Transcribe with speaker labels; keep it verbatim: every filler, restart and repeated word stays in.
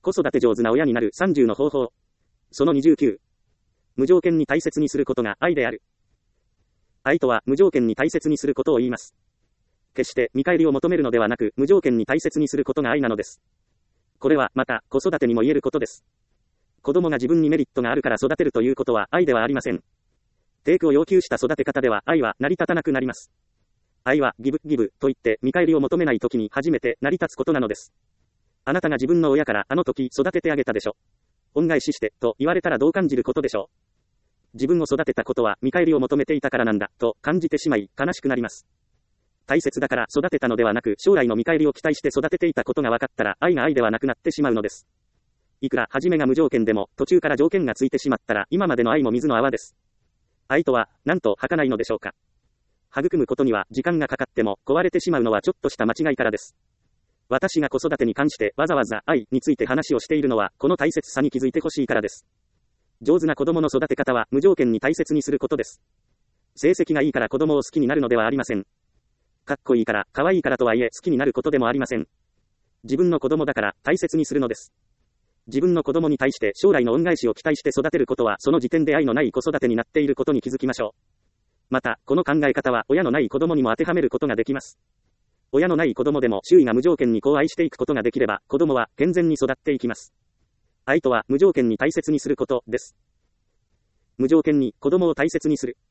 Speaker 1: 子育て上手な親になるさんじゅうの方法。そのにじゅうきゅう。無条件に大切にすることが愛である。愛とは無条件に大切にすることを言います。決して見返りを求めるのではなく、無条件に大切にすることが愛なのです。これはまた子育てにも言えることです。子供が自分にメリットがあるから育てるということは愛ではありません。テイクを要求した育て方では愛は成り立たなくなります。愛はギブ、ギブと言って見返りを求めないときに初めて成り立つことなのです。あなたが自分の親からあの時育ててあげたでしょ。恩返ししてと言われたらどう感じることでしょう。自分を育てたことは見返りを求めていたからなんだと感じてしまい悲しくなります。大切だから育てたのではなく将来の見返りを期待して育てていたことが分かったら愛が愛ではなくなってしまうのです。いくら初めが無条件でも途中から条件がついてしまったら今までの愛も水の泡です。愛とはなんと儚いのでしょうか。育むことには時間がかかっても壊れてしまうのはちょっとした間違いからです。私が子育てに関してわざわざ愛について話をしているのはこの大切さに気づいてほしいからです。上手な子供の育て方は無条件に大切にすることです。成績がいいから子供を好きになるのではありません。かっこいいから、可愛いからとはいえ好きになることでもありません。自分の子供だから大切にするのです。自分の子供に対して将来の恩返しを期待して育てることはその時点で愛のない子育てになっていることに気づきましょう。また、この考え方は親のない子供にも当てはめることができます。親のない子供でも周囲が無条件に子を愛していくことができれば子供は健全に育っていきます。愛とは無条件に大切にすることです。無条件に子供を大切にする。